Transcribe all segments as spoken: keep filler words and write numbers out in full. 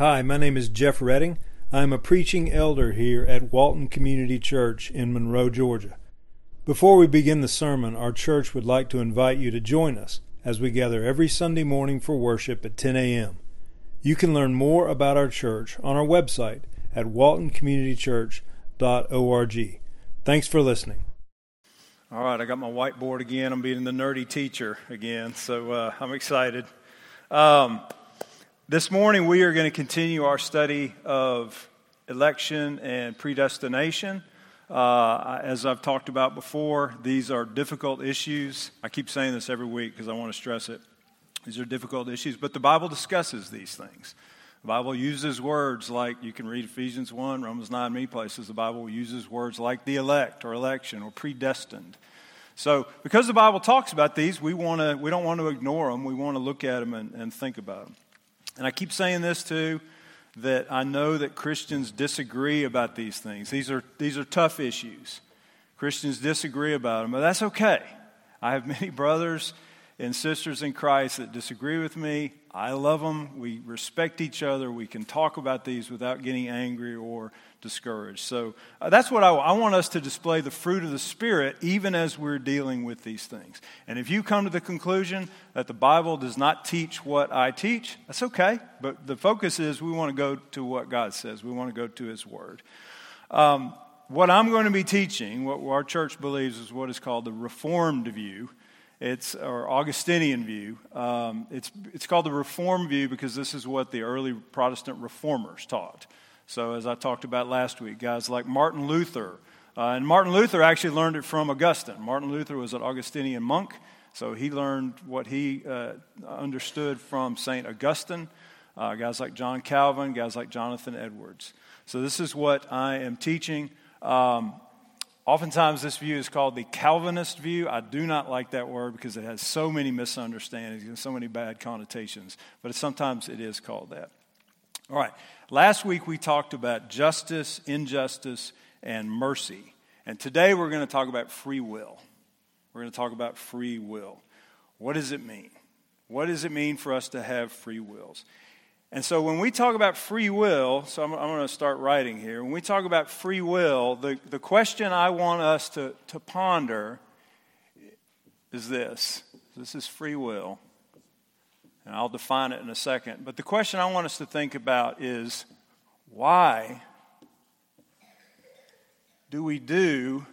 Hi, my name is Jeff Redding. I'm a preaching elder here at Walton Community Church in Monroe, Georgia. Before we begin the sermon, our church would like to invite you to join us as we gather every Sunday morning for worship at ten a.m. You can learn more about our church on our website at walton community church dot org. Thanks for listening. All right, I got my whiteboard again. I'm being the nerdy teacher again, so uh, I'm excited. Um, this morning we are going to continue our study of election and predestination. Uh, as I've talked about before, these are difficult issues. I keep saying this every week because I want to stress it. These are difficult issues, but the Bible discusses these things. The Bible uses words like, you can read Ephesians one, Romans nine, many places. The Bible uses words like the elect or election or predestined. So because the Bible talks about these, we want to we don't want to ignore them. We want to look at them and, and think about them. And I keep saying this too, that I know that Christians disagree about these things. These are these are tough issues. Christians disagree about them, but that's okay. I have many brothers and sisters in Christ that disagree with me. I love them. We respect each other. We can talk about these without getting angry or discouraged. So uh, that's what I, I want us to display the fruit of the Spirit even as we're dealing with these things. And if you come to the conclusion that the Bible does not teach what I teach, that's okay. But the focus is we want to go to what God says. We want to go to His Word. Um, what I'm going to be teaching, what our church believes is what is called the Reformed view. It's or Augustinian view. Um, it's it's called the Reformed view because this is what the early Protestant reformers taught. So as I talked about last week, guys like Martin Luther, uh, and Martin Luther actually learned it from Augustine. Martin Luther was an Augustinian monk, so he learned what he uh, understood from Saint Augustine. Uh, guys like John Calvin, guys like Jonathan Edwards. So this is what I am teaching. Um, Oftentimes this view is called the Calvinist view. I do not like that word because it has so many misunderstandings and so many bad connotations, but sometimes it is called that. All right, last week we talked about justice, injustice, and mercy. And today we're going to talk about free will. We're going to talk about free will. What does it mean? What does it mean for us to have free wills? And so when we talk about free will, so I'm, I'm going to start writing here. When we talk about free will, the, the question I want us to, to ponder is this. This is free will. And I'll define it in a second. But the question I want us to think about is, why do we do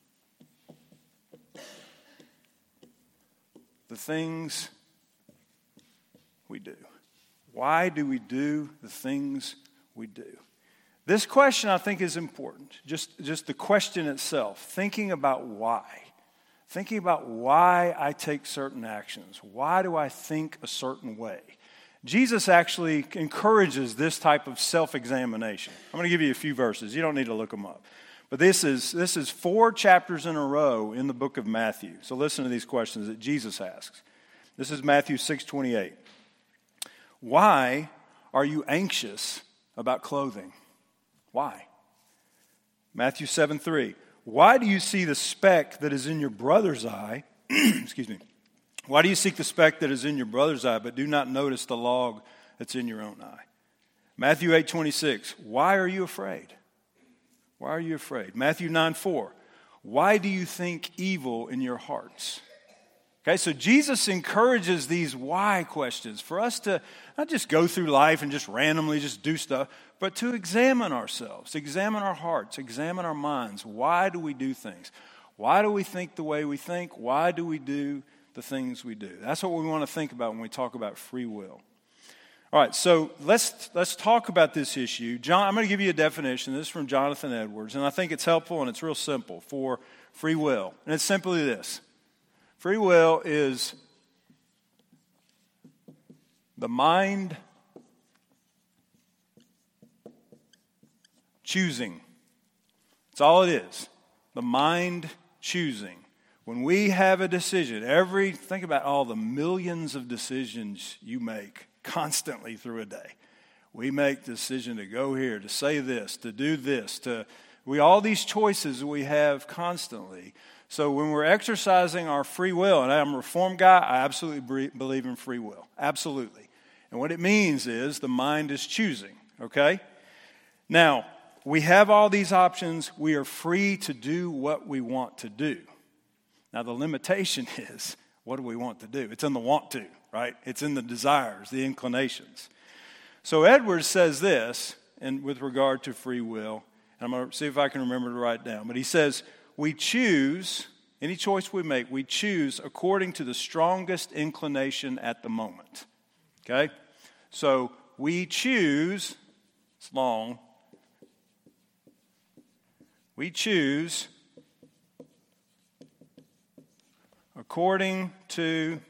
the things we do? Why do we do the things we do? This question, I think, is important. Just, just the question itself. Thinking about why. Thinking about why I take certain actions. Why do I think a certain way? Jesus actually encourages this type of self-examination. I'm going to give you a few verses. You don't need to look them up. But this is, this is four chapters in a row in the book of Matthew. So listen to these questions that Jesus asks. This is Matthew six twenty-eight. Why are you anxious about clothing? Why? Matthew seven three. Why do you see the speck that is in your brother's eye? Excuse me. Why do you seek the speck that is in your brother's eye, but do not notice the log that's in your own eye? Matthew eight twenty-six. Why are you afraid? Why are you afraid? Matthew nine four. Why do you think evil in your hearts? Okay, so Jesus encourages these why questions for us to not just go through life and just randomly just do stuff, but to examine ourselves, examine our hearts, examine our minds. Why do we do things? Why do we think the way we think? Why do we do the things we do? That's what we want to think about when we talk about free will. All right, so let's let's talk about this issue. John, I'm going to give you a definition. This is from Jonathan Edwards, and I think it's helpful and it's real simple for free will. And it's simply this. Free will is the mind choosing. That's all it is. The mind choosing. When we have a decision, every, think about all the millions of decisions you make constantly through a day. We make the decision to go here, to say this, to do this, to we all these choices we have constantly. So when we're exercising our free will, and I'm a Reformed guy, I absolutely believe in free will. Absolutely. And what it means is the mind is choosing. okay? Now, we have all these options. We are free to do what we want to do. Now, the limitation is, what do we want to do? It's in the want to, right? It's in the desires, the inclinations. So Edwards says this, and with regard to free will, and I'm going to see if I can remember to write it down, but he says, we choose, any choice we make, we choose according to the strongest inclination at the moment, okay? So we choose, it's long, we choose according to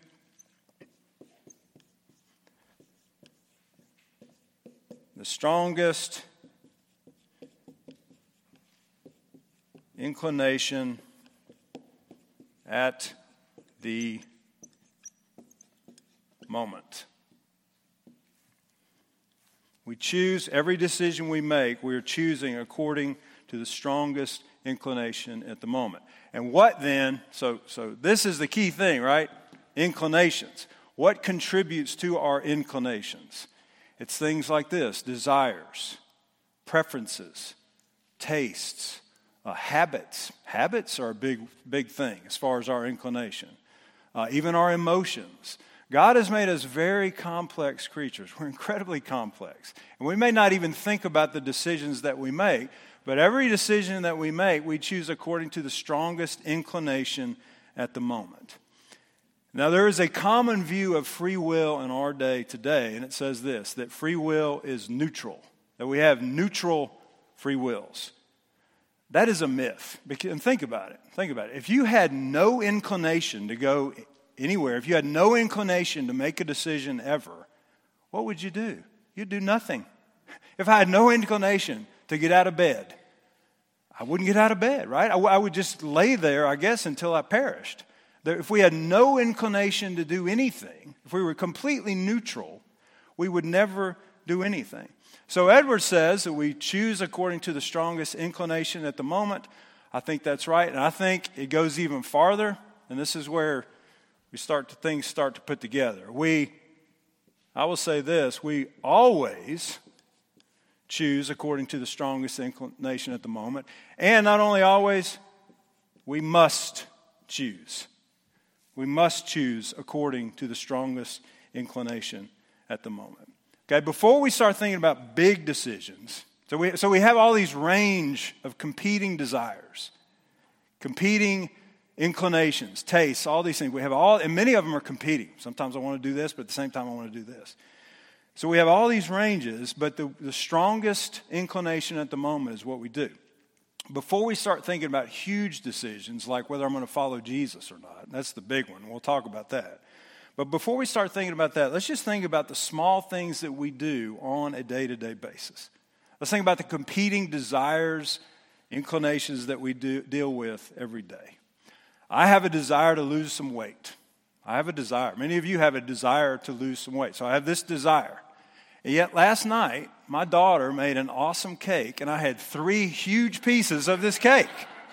the strongest inclination at the moment. We choose, every decision we make, we are choosing according to the strongest inclination at the moment. And what then, so, so this is the key thing, right? Inclinations. What contributes to our inclinations? It's things like this: desires, preferences, tastes, uh, habits. Habits are a big, big thing as far as our inclination. Uh, even our emotions. God has made us very complex creatures. We're incredibly complex. And we may not even think about the decisions that we make, but every decision that we make, we choose according to the strongest inclination at the moment. Now, there is a common view of free will in our day today, and it says this, that free will is neutral, that we have neutral free wills. That is a myth. And think about it. Think about it. If you had no inclination to go anywhere, if you had no inclination to make a decision ever, what would you do? You'd do nothing. If I had no inclination to get out of bed, I wouldn't get out of bed, right? I, w- I would just lay there, I guess, until I perished. There, if we had no inclination to do anything, if we were completely neutral, we would never do anything. So Edwards says that we choose according to the strongest inclination at the moment. I think that's right, and I think it goes even farther, and this is where we start to, things start to put together. We, I will say this, we always choose according to the strongest inclination at the moment. And not only always, we must choose. We must choose according to the strongest inclination at the moment. Okay, before we start thinking about big decisions, so we, so we have all these range of competing desires, competing inclinations, tastes, all these things. We have all, and many of them are competing. Sometimes I want to do this, but at the same time I want to do this. So we have all these ranges, but the, the strongest inclination at the moment is what we do. Before we start thinking about huge decisions, like whether I'm going to follow Jesus or not, that's the big one. We'll talk about that. But before we start thinking about that, let's just think about the small things that we do on a day-to-day basis. Let's think about the competing desires, inclinations that we do, deal with every day. I have a desire to lose some weight. I have a desire. Many of you have a desire to lose some weight. So I have this desire. And yet last night, my daughter made an awesome cake, and I had three huge pieces of this cake.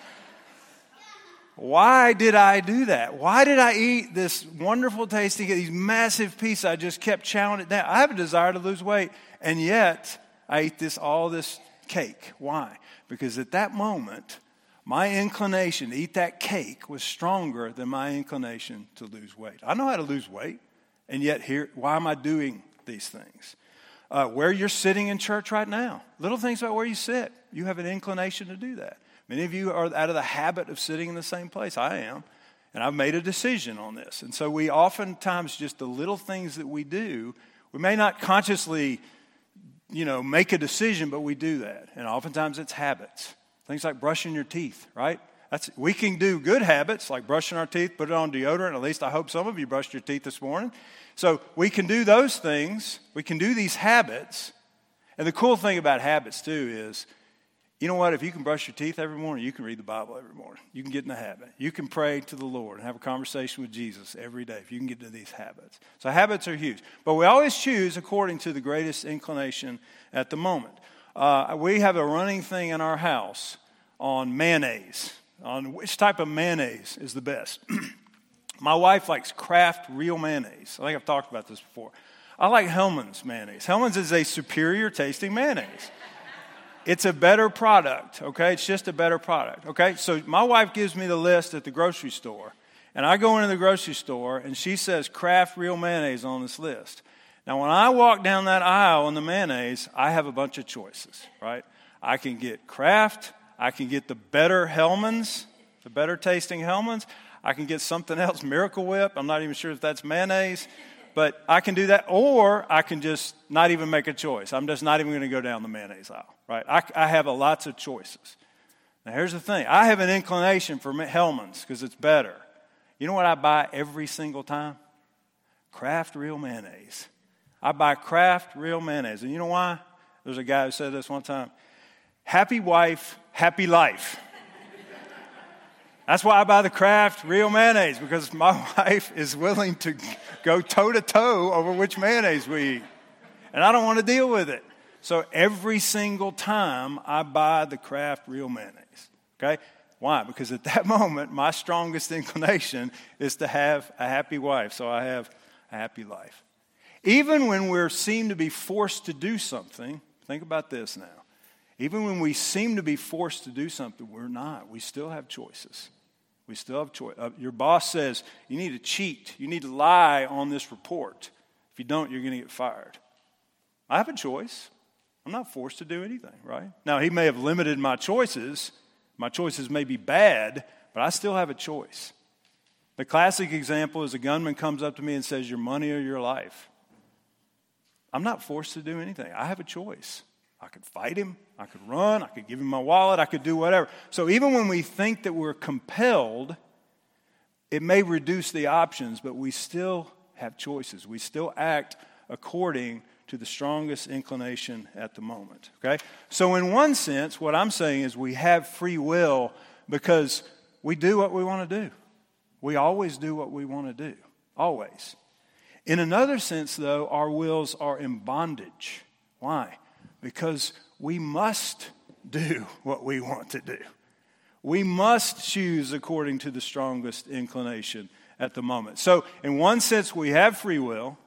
Why did I do that? Why did I eat this wonderful tasting, these massive pieces? I just kept chowing it down. I have a desire to lose weight, and yet I ate this all this cake. Why? Because at that moment, my inclination to eat that cake was stronger than my inclination to lose weight. I know how to lose weight, and yet here, why am I doing these things? Uh, where you're sitting in church right now, little things about where you sit, you have an inclination to do that. Many of you are out of the habit of sitting in the same place. I am, and I've made a decision on this. And so we oftentimes, just the little things that we do, we may not consciously, you know, make a decision, but we do that. And oftentimes it's habits. Things like brushing your teeth, right? That's, we can do good habits like brushing our teeth, put it on deodorant. At least I hope some of you brushed your teeth this morning. So we can do those things. We can do these habits. And the cool thing about habits, too, is, you know what? If you can brush your teeth every morning, you can read the Bible every morning. You can get in the habit. You can pray to the Lord and have a conversation with Jesus every day if you can get into these habits. So habits are huge. But we always choose according to the greatest inclination at the moment. Uh, we have a running thing in our house on mayonnaise, on which type of mayonnaise is the best. My wife likes Kraft real mayonnaise. I think I've talked about this before. I like Hellmann's mayonnaise. Hellmann's is a superior tasting mayonnaise. It's a better product, okay? It's just a better product, okay? So my wife gives me the list at the grocery store, and I go into the grocery store, and she says Kraft Real Mayonnaise on this list. Now, when I walk down that aisle in the mayonnaise, I have a bunch of choices, right? I can get Kraft. I can get the better Hellmann's, the better tasting Hellmann's. I can get something else, Miracle Whip. I'm not even sure if that's mayonnaise. But I can do that, or I can just not even make a choice. I'm just not even going to go down the mayonnaise aisle, right? I, I have a lots of choices. Now, here's the thing. I have an inclination for Hellmann's because it's better. You know what I buy every single time? Kraft Real Mayonnaise. I buy Kraft Real Mayonnaise. And you know why? There's a guy who said this one time. Happy wife, happy life. That's why I buy the Kraft Real Mayonnaise, because my wife is willing to go toe-to-toe over which mayonnaise we eat. And I don't want to deal with it. So every single time I buy the Kraft Real Mayonnaise. Okay? Why? Because at that moment, my strongest inclination is to have a happy wife. So I have a happy life. Even when we seem to be forced to do something, think about this now. Even when we seem to be forced to do something, we're not. We still have choices. We still have choice. Uh, your boss says, you need to cheat. You need to lie on this report. If you don't, you're going to get fired. I have a choice. I'm not forced to do anything, right? Now, he may have limited my choices. My choices may be bad, but I still have a choice. The classic example is a gunman comes up to me and says, your money or your life. I'm not forced to do anything. I have a choice. I could fight him. I could run. I could give him my wallet. I could do whatever. So even when we think that we're compelled, it may reduce the options, but we still have choices. We still act according to the strongest inclination at the moment. Okay? So in one sense, what I'm saying is we have free will because we do what we want to do. We always do what we want to do. Always. In another sense, though, our wills are in bondage. Why? Because we must do what we want to do. We must choose according to the strongest inclination at the moment. So in one sense, we have free will.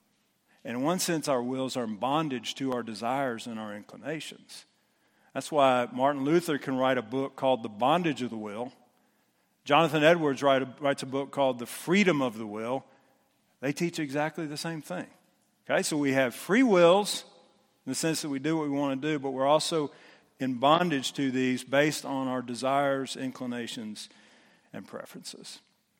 In one sense, our wills are in bondage to our desires and our inclinations. That's why Martin Luther can write a book called The Bondage of the Will. Jonathan Edwards write a, writes a book called The Freedom of the Will. They teach exactly the same thing. Okay, so we have free wills in the sense that we do what we want to do, but we're also in bondage to these based on our desires, inclinations, and preferences.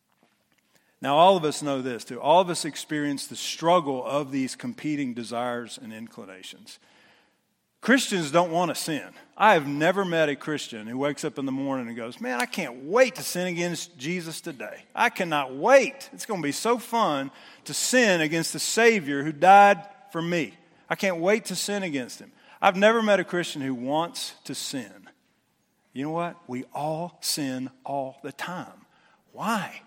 Now, all of us know this, too. All of us experience the struggle of these competing desires and inclinations. Christians don't want to sin. I have never met a Christian who wakes up in the morning and goes, man, I can't wait to sin against Jesus today. I cannot wait. It's going to be so fun to sin against the Savior who died for me. I can't wait to sin against him. I've never met a Christian who wants to sin. You know what? We all sin all the time. Why?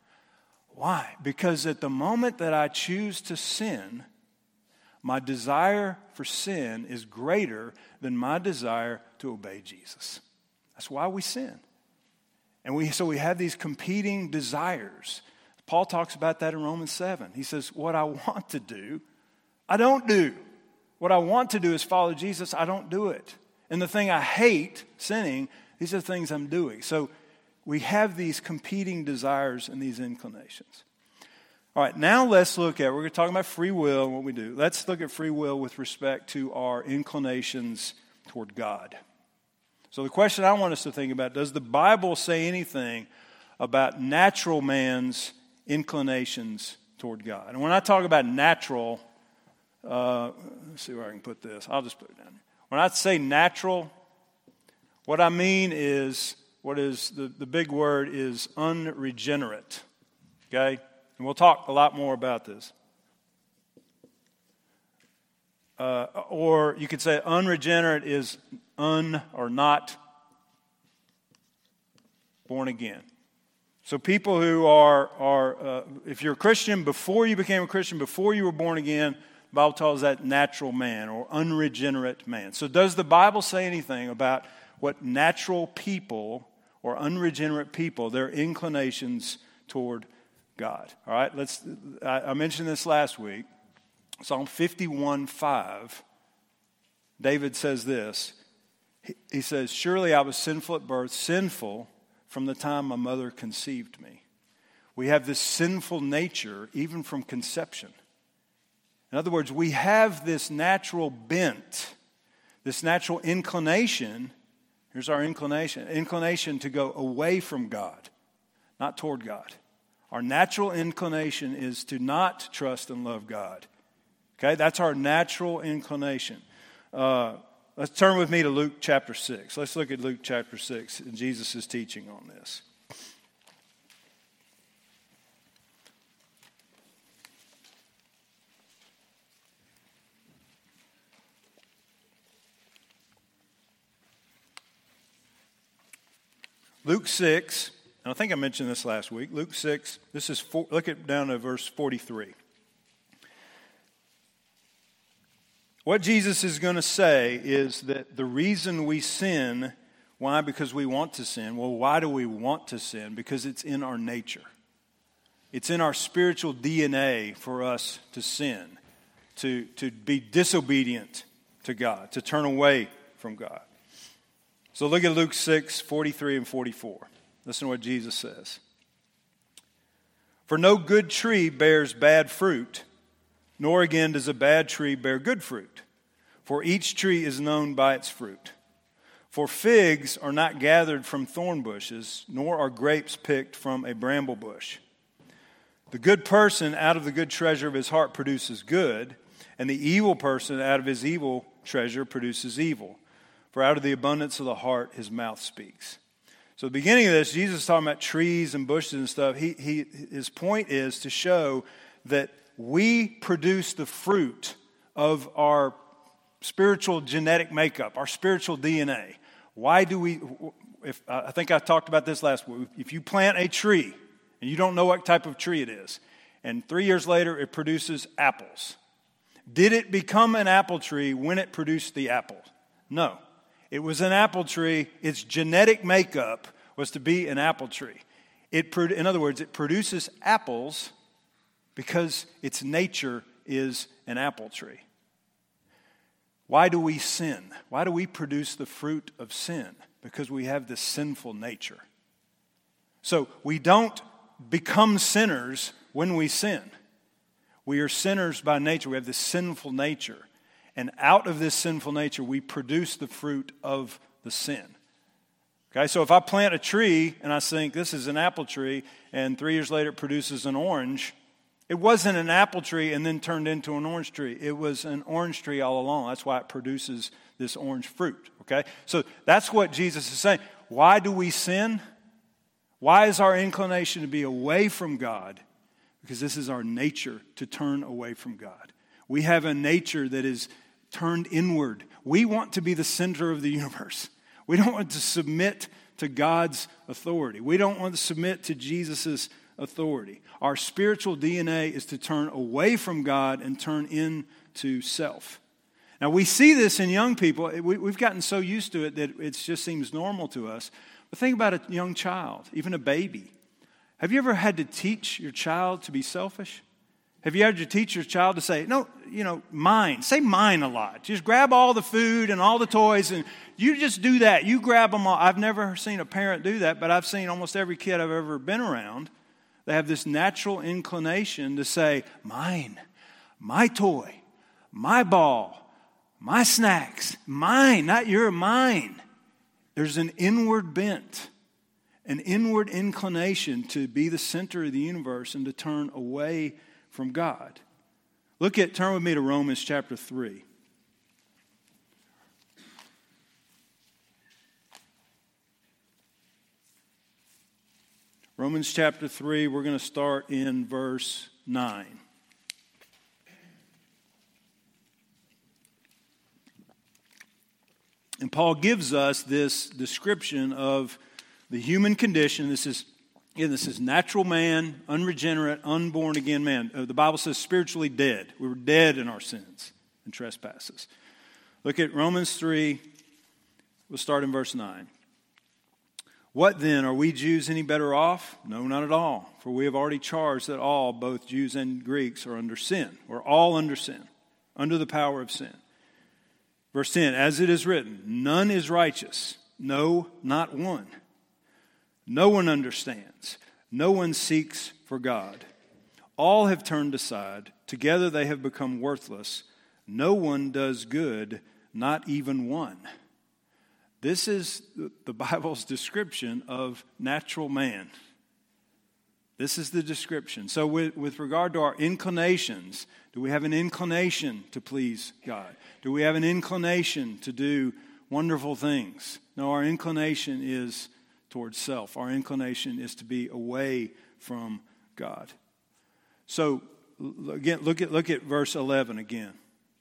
Why? Because at the moment that I choose to sin, my desire for sin is greater than my desire to obey Jesus. That's why we sin. And we so we have these competing desires. Paul talks about that in Romans seven. He says, what I want to do, I don't do. What I want to do is follow Jesus. I don't do it. And the thing I hate, sinning, these are things I'm doing. So we have these competing desires and these inclinations. All right, now let's look at, we're going to talk about free will and what we do. Let's look at free will with respect to our inclinations toward God. So the question I want us to think about, does the Bible say anything about natural man's inclinations toward God? And when I talk about natural, uh, let's see where I can put this. I'll just put it down here. When I say natural, what I mean is, what is the, the big word is unregenerate, okay? And we'll talk a lot more about this. Uh, or you could say unregenerate is un or not born again. So people who are, are uh, if you're a Christian before you became a Christian, before you were born again, the Bible calls that natural man or unregenerate man. So does the Bible say anything about what natural people or unregenerate people, their inclinations toward God? All right, let's. I, I mentioned this last week. Psalm fifty-one five, David says this. He, he says, surely I was sinful at birth, sinful from the time my mother conceived me. We have this sinful nature even from conception. In other words, we have this natural bent, this natural inclination. Here's our inclination, inclination to go away from God, not toward God. Our natural inclination is to not trust and love God. Okay, that's our natural inclination. Uh, let's turn with me to Luke chapter six. Let's look at Luke chapter six and Jesus' teaching on this. Luke six, and I think I mentioned this last week. Luke six, this is, four, look at down to verse forty-three. What Jesus is going to say is that the reason we sin, why? Because we want to sin. Well, why do we want to sin? Because it's in our nature. It's in our spiritual D N A for us to sin, to, to be disobedient to God, to turn away from God. So look at Luke six, forty-three and forty-four. Listen to what Jesus says. For no good tree bears bad fruit, nor again does a bad tree bear good fruit. For each tree is known by its fruit. For figs are not gathered from thorn bushes, nor are grapes picked from a bramble bush. The good person out of the good treasure of his heart produces good, and the evil person out of his evil treasure produces evil. For out of the abundance of the heart, his mouth speaks. So at the beginning of this, Jesus is talking about trees and bushes and stuff. He, he, his point is to show that we produce the fruit of our spiritual genetic makeup, our spiritual D N A. Why do we, if I think I talked about this last week, if you plant a tree and you don't know what type of tree it is, and three years later it produces apples, did it become an apple tree when it produced the apple? No. It was an apple tree. Its genetic makeup was to be an apple tree. It, in other words, it produces apples because its nature is an apple tree. Why do we sin? Why do we produce the fruit of sin? Because we have this sinful nature. So we don't become sinners when we sin. We are sinners by nature. We have this sinful nature. And out of this sinful nature, we produce the fruit of the sin. Okay, so if I plant a tree and I think this is an apple tree, and three years later it produces an orange, it wasn't an apple tree and then turned into an orange tree. It was an orange tree all along. That's why it produces this orange fruit. Okay, so that's what Jesus is saying. Why do we sin? Why is our inclination to be away from God? Because this is our nature to turn away from God. We have a nature that is turned inward. We want to be the center of the universe. We don't want to submit to God's authority. We don't want to submit to Jesus' authority. Our spiritual D N A is to turn away from God and turn into self. Now, we see this in young people. We, we've gotten so used to it that it just seems normal to us. But think about a young child, even a baby. Have you ever had to teach your child to be selfish? Have you had to teach your child to say, no, you know, mine. Say mine a lot. Just grab all the food and all the toys and you just do that. You grab them all. I've never seen a parent do that, but I've seen almost every kid I've ever been around. They have this natural inclination to say, mine, my toy, my ball, my snacks, mine, not your, mine. There's an inward bent, an inward inclination to be the center of the universe and to turn away from God. Look at, turn with me to Romans chapter three. Romans chapter three, we're going to start in verse nine. And Paul gives us this description of the human condition. This is Again, this is natural man, unregenerate, unborn again man. Uh, the Bible says spiritually dead. We were dead in our sins and trespasses. Look at Romans three. We'll start in verse nine. What then? Are we Jews any better off? No, not at all. For we have already charged that all, both Jews and Greeks, are under sin. We're all under sin. under the power of sin. Verse ten, as it is written, none is righteous, no, not one. No one understands, no one seeks for God. All have turned aside, together they have become worthless. No one does good, not even one. This is the Bible's description of natural man. This is the description. So with, with regard to our inclinations, do we have an inclination to please God? Do we have an inclination to do wonderful things? No, our inclination is towards self. Our inclination is to be away from God. So again, look at look at verse eleven again.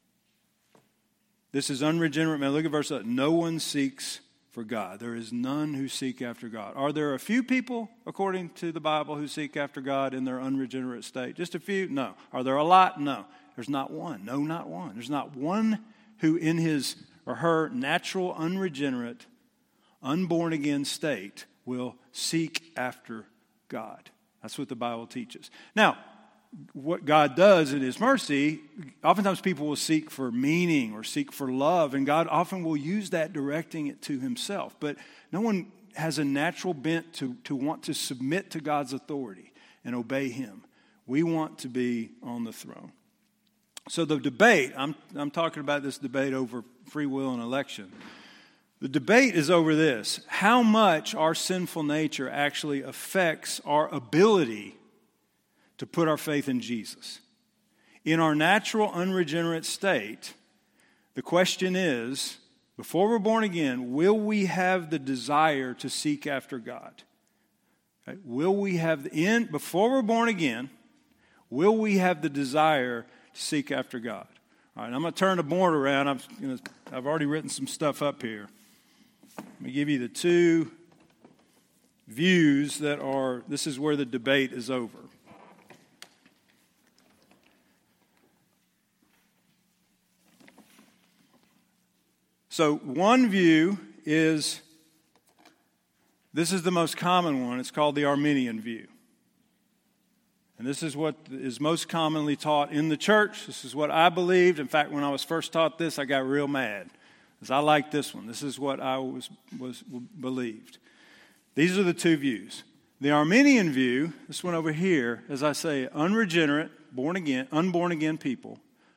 This is unregenerate man. Look at verse eleven. No one seeks for God. There is none who seek after God. Are there a few people, according to the Bible, who seek after God in their unregenerate state? Just a few? No. Are there a lot? No. There's not one. No, not one. There's not one who in his or her natural, unregenerate, unborn again state will seek after God. That's what the Bible teaches. Now, what God does in His mercy, oftentimes people will seek for meaning or seek for love, and God often will use that directing it to Himself. But no one has a natural bent to, to want to submit to God's authority and obey Him. We want to be on the throne. So the debate, I'm, I'm talking about this debate over free will and election. The debate is over this: how much our sinful nature actually affects our ability to put our faith in Jesus. In our natural, unregenerate state, the question is, before we're born again, will we have the desire to seek after God? Okay? Will we have, the, in, before we're born again, will we have the desire to seek after God? All right, I'm going to turn the board around. I've, you know, I've already written some stuff up here. Let me give you the two views that are, this is where the debate is over. So one view is, this is the most common one. It's called the Arminian view. And this is what is most commonly taught in the church. This is what I believed. In fact, when I was first taught this, I got real mad, because I like this one. This is what I was, was believed. These are the two views. The Arminian view, this one over here, as I say, unregenerate, born again, unborn again people,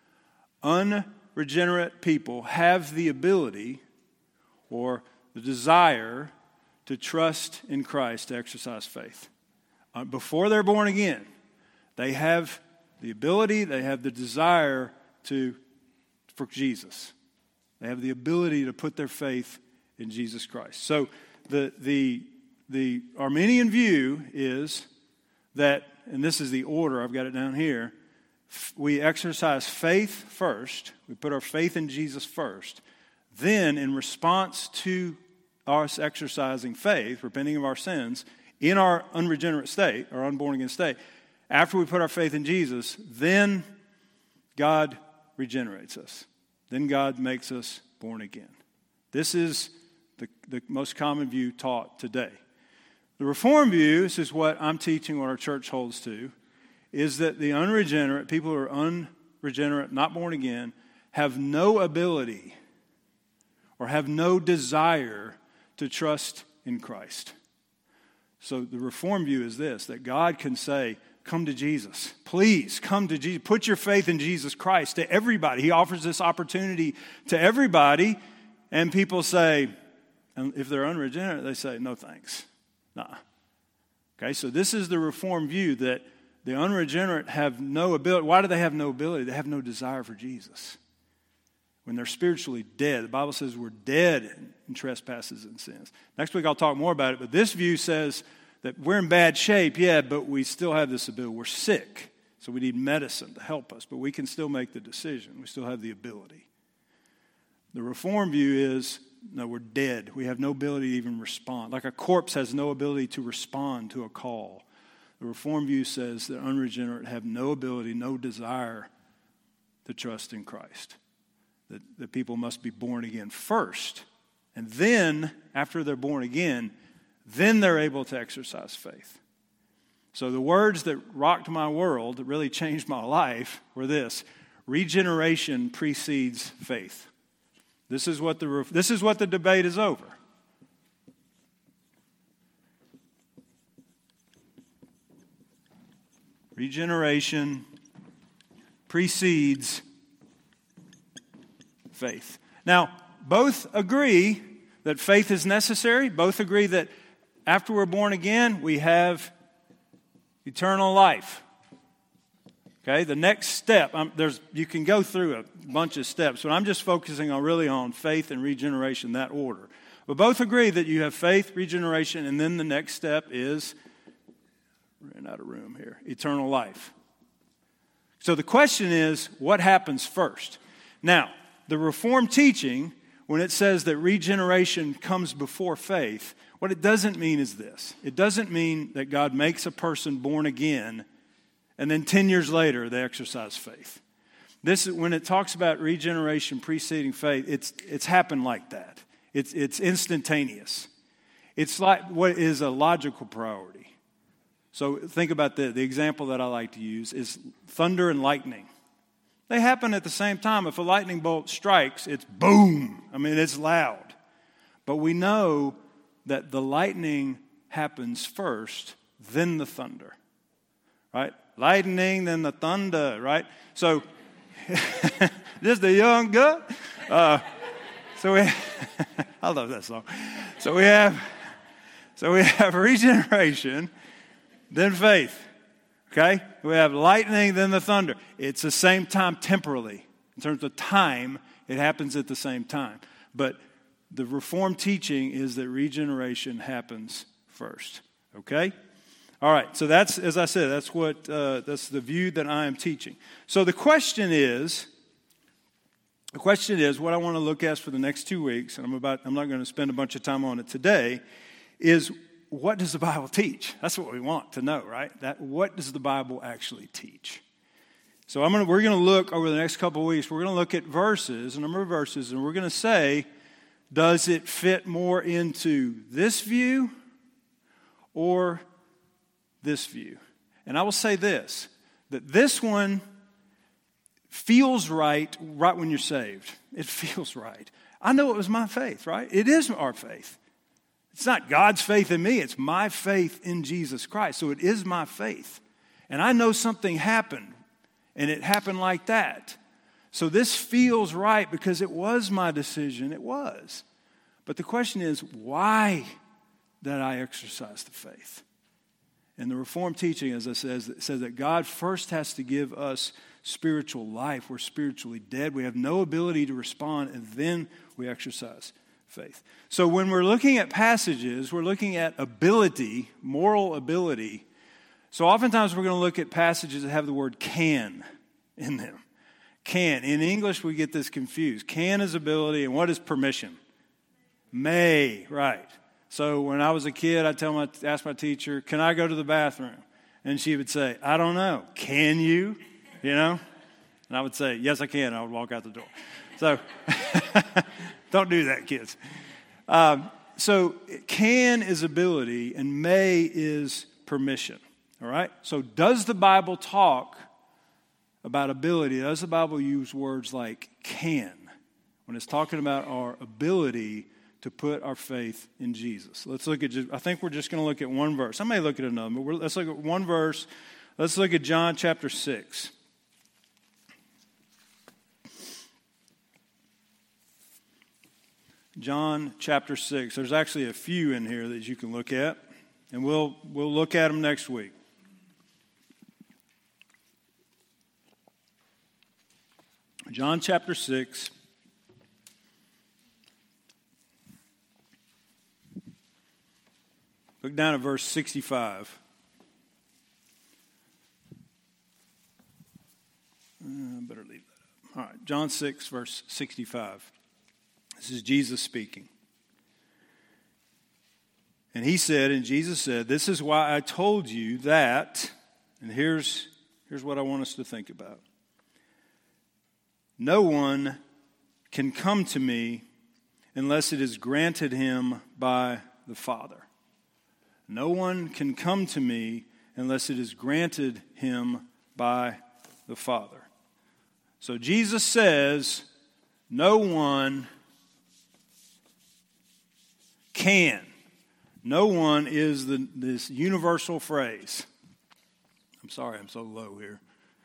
unregenerate people have the ability or the desire to trust in Christ, to exercise faith. Uh, before they're born again, they have the ability, they have the desire to for Jesus. They have the ability to put their faith in Jesus Christ. So the the the Arminian view is that, and this is the order, I've got it down here, we exercise faith first, we put our faith in Jesus first, then in response to us exercising faith, repenting of our sins, in our unregenerate state, our unborn again state, after we put our faith in Jesus, then God regenerates us. Then God makes us born again. This is the, the most common view taught today. The Reformed view, this is what I'm teaching, what our church holds to, is that the unregenerate, people who are unregenerate, not born again, have no ability or have no desire to trust in Christ. So the Reformed view is this, that God can say, come to Jesus. Please come to Jesus. Put your faith in Jesus Christ to everybody. He offers this opportunity to everybody. And people say, and if they're unregenerate, they say, no thanks. Nah. Okay, so this is the Reformed view that the unregenerate have no ability. Why do they have no ability? They have no desire for Jesus. When they're spiritually dead. The Bible says we're dead in trespasses and sins. Next week I'll talk more about it, but this view says that we're in bad shape, yeah, but we still have this ability. We're sick, so we need medicine to help us, but we can still make the decision. We still have the ability. The Reformed view is, no, we're dead. We have no ability to even respond. Like a corpse has no ability to respond to a call. The Reformed view says that unregenerate have no ability, no desire to trust in Christ. That, that people must be born again first. And then, after they're born again, then they're able to exercise faith. So the words that rocked my world, that really changed my life, were this: regeneration precedes faith. This is what the this is what the debate is over. Regeneration precedes faith. Now, both agree that faith is necessary. Both agree that after we're born again, we have eternal life. Okay, the next step, um, there's you can go through a bunch of steps, but I'm just focusing on really on faith and regeneration, that order. But both agree that you have faith, regeneration, and then the next step is, ran out of room here, eternal life. So the question is, what happens first? Now, the Reformed teaching, when it says that regeneration comes before faith, what it doesn't mean is this. It doesn't mean that God makes a person born again and then ten years later they exercise faith. This is when it talks about regeneration preceding faith, it's it's happened like that. It's it's instantaneous. It's like what is a logical priority. So think about the, the example that I like to use is thunder and lightning. They happen at the same time. If a lightning bolt strikes, it's boom. I mean, it's loud. But we know that the lightning happens first, then the thunder. Right? Lightning, then the thunder, right? So, just a young girl. Uh, so we, I love that song. So we have, so we have regeneration, then faith. Okay? We have lightning, then the thunder. It's the same time temporally. In terms of time, it happens at the same time. But the Reformed teaching is that regeneration happens first. Okay? All right, so that's, as I said, that's what uh, that's the view that I am teaching. So the question is, the question is, what I want to look at for the next two weeks, and I'm about, I'm not going to spend a bunch of time on it today, is what does the Bible teach? That's what we want to know, right? That what does the Bible actually teach? So I'm gonna, we're going to look over the next couple of weeks. We're going to look at verses, a number of verses, and we're going to say, does it fit more into this view or this view? And I will say this, that this one feels right right when you're saved. It feels right. I know it was my faith, right? It is our faith. It's not God's faith in me. It's my faith in Jesus Christ. So it is my faith. And I know something happened, and it happened like that. So this feels right because it was my decision. It was. But the question is, why did I exercise the faith? And the Reformed teaching, as I said, says that God first has to give us spiritual life. We're spiritually dead. We have no ability to respond, and then we exercise faith. So when we're looking at passages, we're looking at ability, moral ability. So oftentimes we're going to look at passages that have the word can in them. Can. In English, we get this confused. Can is ability, and what is permission? May, right. So when I was a kid, I'd tell my, ask my teacher, can I go to the bathroom? And she would say, I don't know. Can you? You know? And I would say, yes, I can. I would walk out the door. So don't do that, kids. Um, so can is ability, and may is permission. All right? So does the Bible talk about ability? Does the Bible use words like can when it's talking about our ability to put our faith in Jesus? Let's look at, just, I think we're just going to look at one verse. I may look at another, but we're, let's look at one verse. Let's look at John chapter six. John chapter six. There's actually a few in here that you can look at, and we'll we'll look at them next week. John chapter six. Look down at verse sixty-five. Uh, better leave that up. All right, John six, verse sixty-five. This is Jesus speaking. And he said, and Jesus said, this is why I told you that, and here's, here's what I want us to think about. No one can come to me unless it is granted him by the Father. No one can come to me unless it is granted him by the Father. So Jesus says, no one can. No one is the, this universal phrase. I'm sorry, I'm so low here.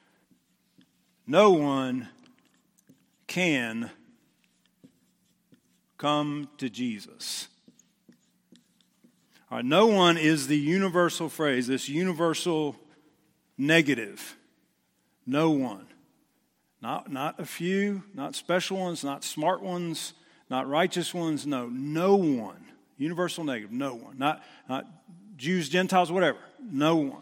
No one can come to Jesus. All right, no one is the universal phrase, this universal negative. No one. Not, not a few, not special ones, not smart ones, not righteous ones. No, no one. Universal negative, no one. Not, not Jews, Gentiles, whatever. No one.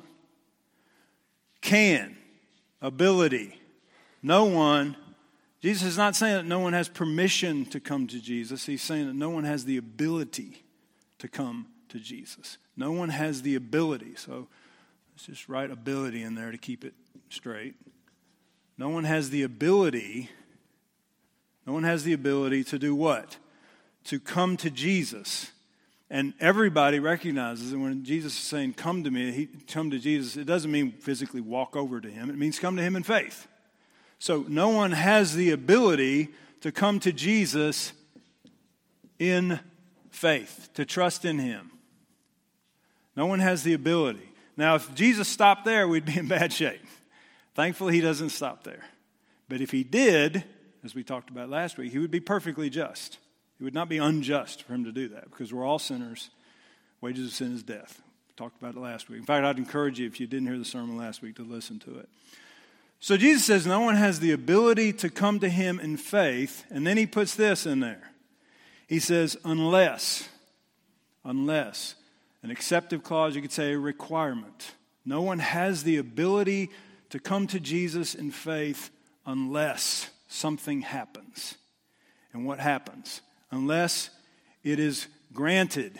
Can, ability, no one. Jesus is not saying that no one has permission to come to Jesus. He's saying that no one has the ability to come to Jesus. No one has the ability. So let's just write ability in there to keep it straight. No one has the ability, no one has the ability to do what? To come to Jesus. And everybody recognizes that when Jesus is saying, come to me, he, come to Jesus, it doesn't mean physically walk over to him. It means come to him in faith. So no one has the ability to come to Jesus in faith, to trust in him. No one has the ability. Now, if Jesus stopped there, we'd be in bad shape. Thankfully, he doesn't stop there. But if he did, as we talked about last week, he would be perfectly just. It would not be unjust for him to do that because we're all sinners. Wages of sin is death. We talked about it last week. In fact, I'd encourage you, if you didn't hear the sermon last week, to listen to it. So Jesus says no one has the ability to come to him in faith, and then he puts this in there. He says, unless, unless, an acceptive clause, you could say a requirement. No one has the ability to come to Jesus in faith unless something happens. And what happens? Unless it is granted.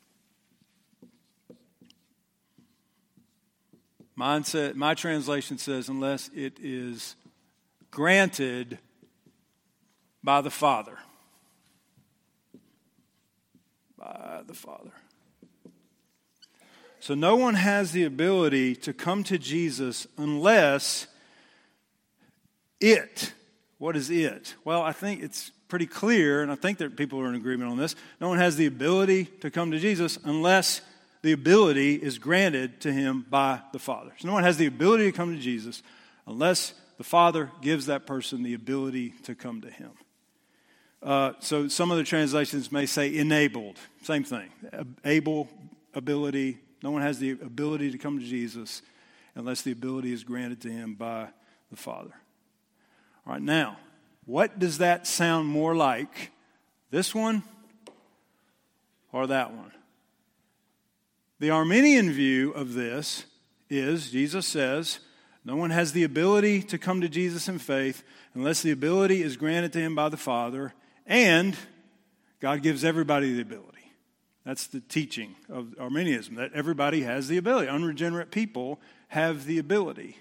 Mine said, my translation says, unless it is granted by the Father. By the Father. So no one has the ability to come to Jesus unless it. What is it? Well, I think it's pretty clear, and I think that people are in agreement on this. No one has the ability to come to Jesus unless the ability is granted to him by the Father. So no one has the ability to come to Jesus unless the Father gives that person the ability to come to him. Uh, so some other translations may say enabled. Same thing. Able, ability. No one has the ability to come to Jesus unless the ability is granted to him by the Father. All right, now, what does that sound more like? This one or that one? The Arminian view of this is, Jesus says, no one has the ability to come to Jesus in faith unless the ability is granted to him by the Father, and God gives everybody the ability. That's the teaching of Arminianism, that everybody has the ability. Unregenerate people have the ability.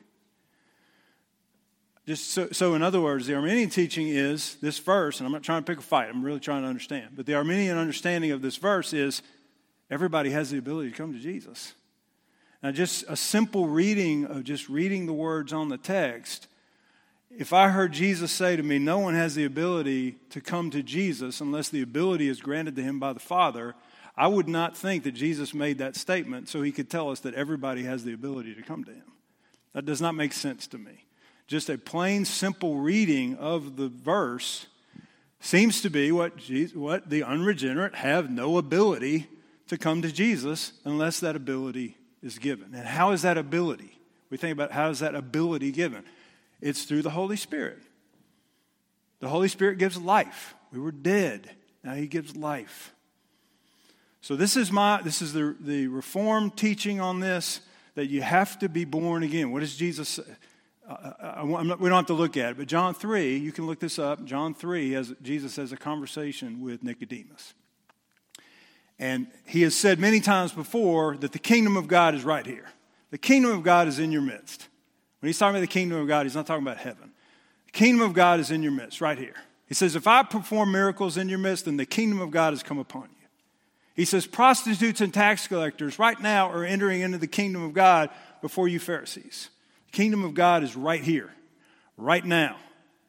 Just so, so in other words, the Arminian teaching is this verse, and I'm not trying to pick a fight, I'm really trying to understand. But the Arminian understanding of this verse is everybody has the ability to come to Jesus. Now, just a simple reading of just reading the words on the text, if I heard Jesus say to me, no one has the ability to come to Jesus unless the ability is granted to him by the Father, I would not think that Jesus made that statement so he could tell us that everybody has the ability to come to him. That does not make sense to me. Just a plain, simple reading of the verse seems to be what, Jesus, what the unregenerate have no ability to come to Jesus unless that ability is given. And how is that ability? We think about how is that ability given? It's through the Holy Spirit. The Holy Spirit gives life. We were dead. Now he gives life. So this is my this is the, the Reformed teaching on this, that you have to be born again. What does Jesus say? Uh, I, I'm not, we don't have to look at it, but John three, you can look this up. John three, has, Jesus has a conversation with Nicodemus. And he has said many times before that the kingdom of God is right here. The kingdom of God is in your midst. When he's talking about the kingdom of God, he's not talking about heaven. The kingdom of God is in your midst, right here. He says, if I perform miracles in your midst, then the kingdom of God has come upon you. He says, prostitutes and tax collectors right now are entering into the kingdom of God before you Pharisees. The kingdom of God is right here, right now.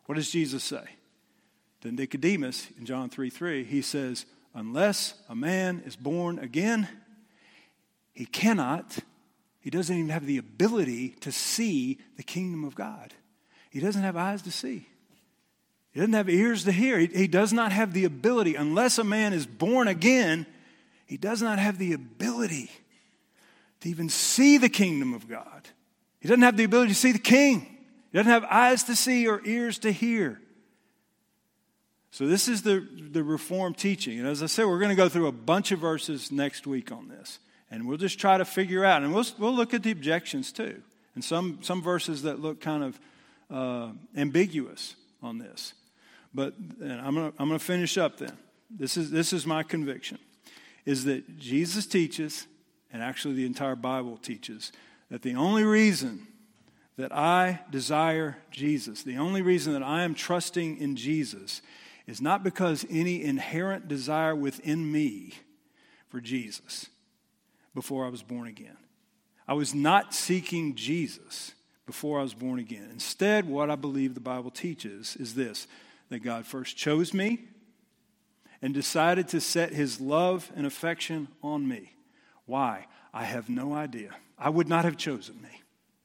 What does Jesus say? To Nicodemus in John three three, he says, unless a man is born again, he cannot, he doesn't even have the ability to see the kingdom of God. He doesn't have eyes to see. He doesn't have ears to hear. He, he does not have the ability. Unless a man is born again, he does not have the ability to even see the kingdom of God. He doesn't have the ability to see the king. He doesn't have eyes to see or ears to hear. So this is the, the Reformed teaching. And as I said, we're going to go through a bunch of verses next week on this. And we'll just try to figure out. And we'll, we'll look at the objections too. And some, some verses that look kind of uh, ambiguous on this. But I'm going to I'm going to finish up then. This is this is my conviction, is that Jesus teaches, and actually the entire Bible teaches, that the only reason that I desire Jesus, the only reason that I am trusting in Jesus, is not because any inherent desire within me for Jesus before I was born again. I was not seeking Jesus before I was born again. Instead, what I believe the Bible teaches is this, that God first chose me and decided to set his love and affection on me. Why? I have no idea. I would not have chosen me.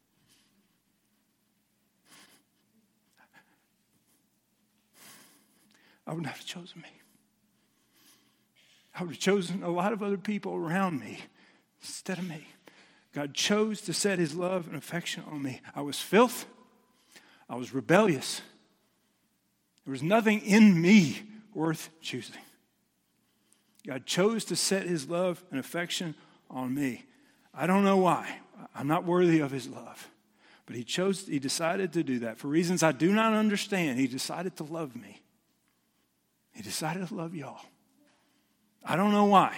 I would not have chosen me. I would have chosen a lot of other people around me instead of me. God chose to set his love and affection on me. I was filth. I was rebellious. There was nothing in me worth choosing. God chose to set his love and affection on me. I don't know why. I'm not worthy of his love. But he chose, he decided to do that. For reasons I do not understand, he decided to love me. He decided to love y'all. I don't know why.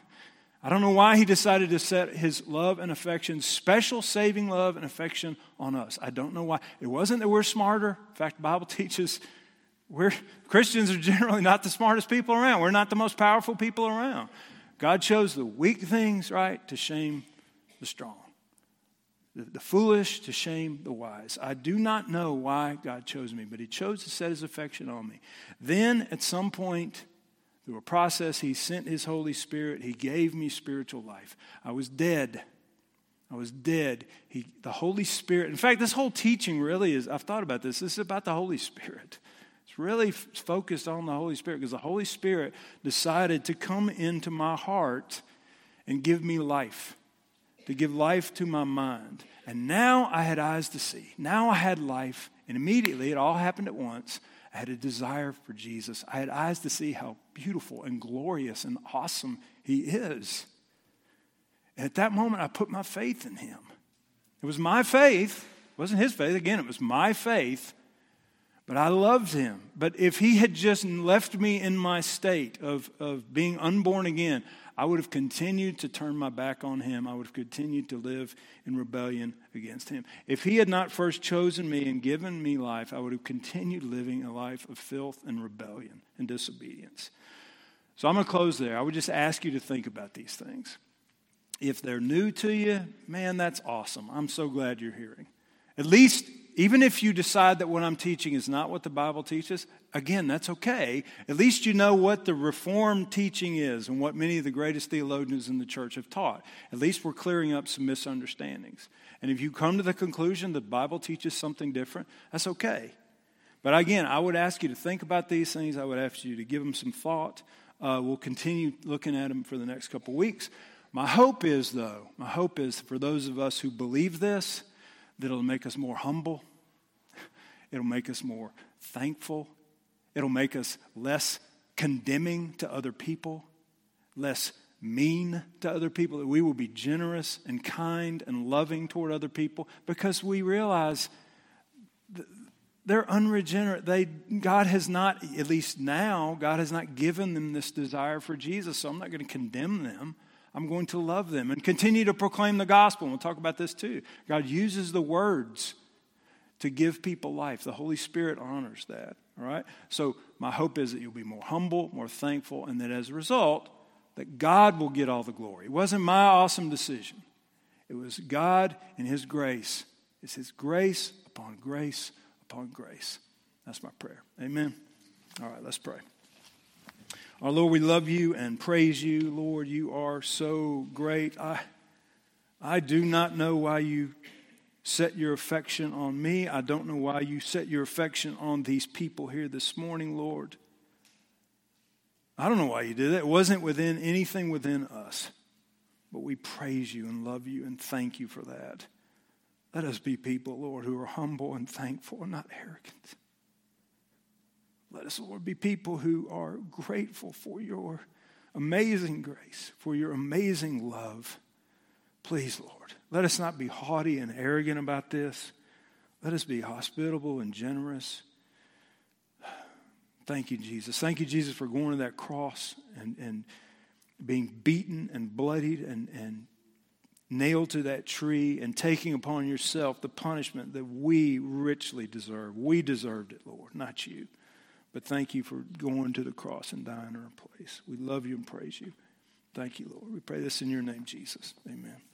I don't know why he decided to set his love and affection, special saving love and affection on us. I don't know why. It wasn't that we're smarter. In fact, the Bible teaches we're Christians are generally not the smartest people around. We're not the most powerful people around. God chose the weak things, right, to shame the strong. The, the foolish to shame the wise. I do not know why God chose me, but he chose to set his affection on me. Then at some point, through a process, he sent his Holy Spirit. He gave me spiritual life. I was dead. I was dead. He, the Holy Spirit. In fact, this whole teaching really is, I've thought about this. This is about the Holy Spirit. It's really f- focused on the Holy Spirit because the Holy Spirit decided to come into my heart and give me life, to give life to my mind. And now I had eyes to see. Now I had life. And immediately, it all happened at once. I had a desire for Jesus. I had eyes to see how beautiful and glorious and awesome he is. And at that moment, I put my faith in him. It was my faith. It wasn't his faith. Again, it was my faith. But I loved him. But if he had just left me in my state of, of being unborn again, I would have continued to turn my back on him. I would have continued to live in rebellion against him. If he had not first chosen me and given me life, I would have continued living a life of filth and rebellion and disobedience. So I'm going to close there. I would just ask you to think about these things. If they're new to you, man, that's awesome. I'm so glad you're hearing. At least, even if you decide that what I'm teaching is not what the Bible teaches, again, that's okay. At least you know what the Reformed teaching is and what many of the greatest theologians in the church have taught. At least we're clearing up some misunderstandings. And if you come to the conclusion that the Bible teaches something different, that's okay. But again, I would ask you to think about these things. I would ask you to give them some thought. Uh, we'll continue looking at them for the next couple weeks. My hope is, though, my hope is for those of us who believe this, that it'll make us more humble. It'll make us more thankful. It'll make us less condemning to other people, less mean to other people, that we will be generous and kind and loving toward other people because we realize they're unregenerate. They, God has not, at least now, God has not given them this desire for Jesus, so I'm not going to condemn them. I'm going to love them and continue to proclaim the gospel. And we'll talk about this too. God uses the words to give people life. The Holy Spirit honors that. All right? So my hope is that you'll be more humble, more thankful, and that as a result, that God will get all the glory. It wasn't my awesome decision. It was God and his grace. It's his grace upon grace upon grace. That's my prayer. Amen. All right, let's pray. Our Lord, we love you and praise you. Lord, you are so great. I, I do not know why you set your affection on me. I don't know why you set your affection on these people here this morning, Lord. I don't know why you did that. It wasn't within anything within us. But we praise you and love you and thank you for that. Let us be people, Lord, who are humble and thankful and not arrogant. Let us, Lord, be people who are grateful for your amazing grace, for your amazing love. Please, Lord, let us not be haughty and arrogant about this. Let us be hospitable and generous. Thank you, Jesus. Thank you, Jesus, for going to that cross and, and being beaten and bloodied and, and nailed to that tree and taking upon yourself the punishment that we richly deserve. We deserved it, Lord, not you. But thank you for going to the cross and dying in our place. We love you and praise you. Thank you, Lord. We pray this in your name, Jesus. Amen.